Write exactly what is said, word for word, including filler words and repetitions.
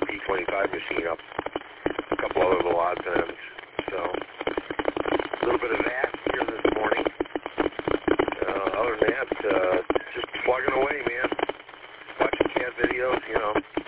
P twenty-five machine up. A couple other little odds and ends. So, a little bit of that here this morning. Uh, other than that, uh, just plugging away, man. Watching cat videos, you know.